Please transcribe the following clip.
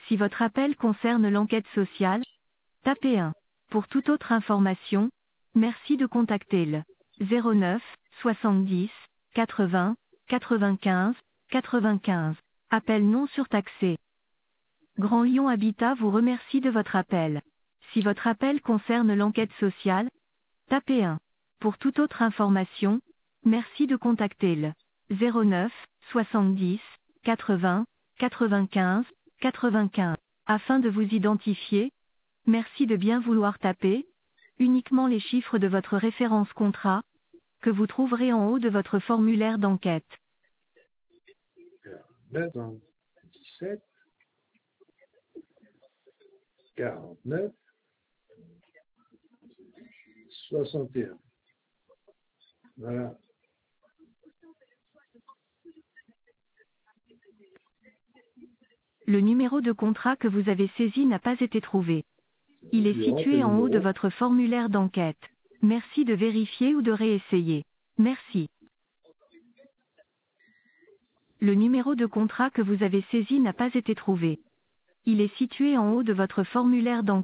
Si votre appel concerne l'enquête sociale, tapez 1. Pour toute autre information, merci de contacter le 09 70 80 95 95. Appel non surtaxé. Grand Lyon Habitat vous remercie de votre appel. Si votre appel concerne l'enquête sociale, tapez 1. Pour toute autre information, merci de contacter le 09 70 80 95 95. Afin de vous identifier, merci de bien vouloir taper uniquement les chiffres de votre référence contrat, que vous trouverez en haut de votre formulaire d'enquête. 17, 49, 61. Voilà. Le numéro de contrat que vous avez saisi n'a pas été trouvé. Il est situé en haut de votre formulaire d'enquête. Merci de vérifier ou de réessayer. Merci. Le numéro de contrat que vous avez saisi n'a pas été trouvé. Il est situé en haut de votre formulaire d'enquête.